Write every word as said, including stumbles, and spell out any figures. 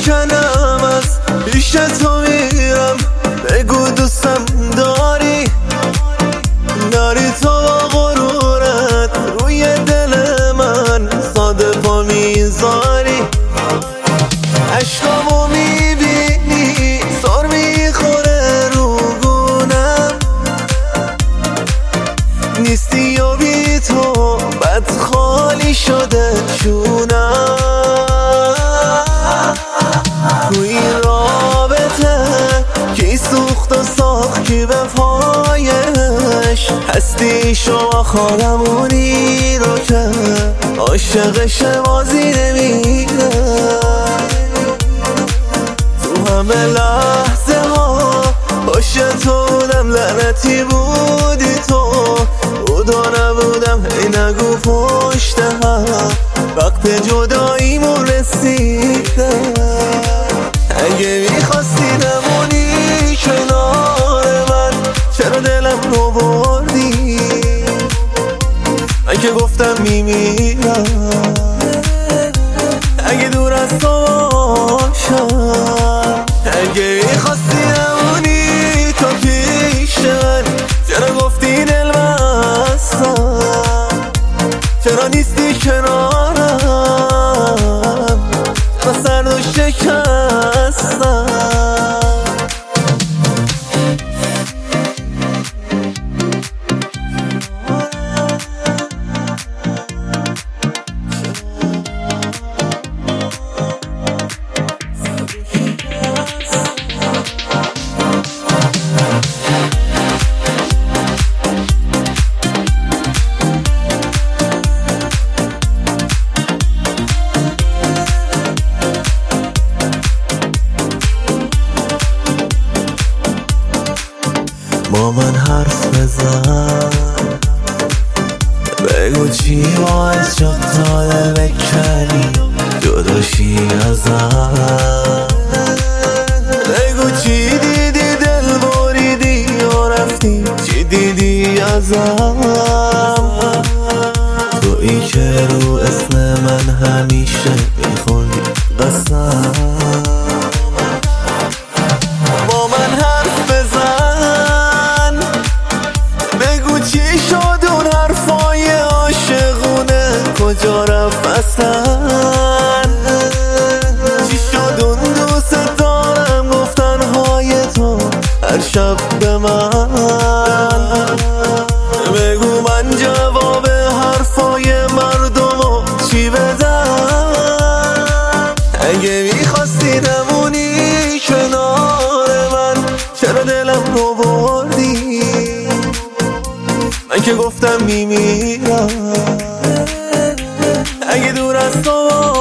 میکنم از پیش تو میرم. بگو دوستم داری، داری تو با غرورت روی دل من ساده پا میذاری. عشقامو میبینی سر میخوره رو گونم، نیستی و بی تو بد خالی شده چونم. تو این رابطه کی سوخت و ساخت کی به پایش، هستی شما خالمونی رو که عاشقش بازی نمیده. تو همه لحظه ها باشه تو بودم، لعنتی بودی تو بودا نبودم. هی نگو پشت هم وقت جداییمون رسیده. اگه میخواستی نمونی کنار من چرا دلم رو بردی؟ من که گفتم میمیرم اگه دور از تو باشم. اگه میخواستی نمونی تو پیش من چرا گفتی دل بستم؟ چرا نیستی کنارم؟ چرا سرد و شکستم؟ با من حرف بزن، بگو چی باعث شد تا بکنی جداشی ازم. بگو چی دیدی دل بریدی و رفتی، چی دیدی ازم. تویی که رو اسم من همیشه میخوندی قسم. با من حرف بزن، بگو چی شد اون حرفای عاشقونه کجا رفت اصلا؟ چی شد اون دوست دارم گفتنهای تو هر شب به من؟ بگو من جواب حرفای مردمو چی بدم؟ اگه میخواستی نمونی کنار من چرا دلم رو بردی؟ من که گفتم میمیرم اگه دور از تو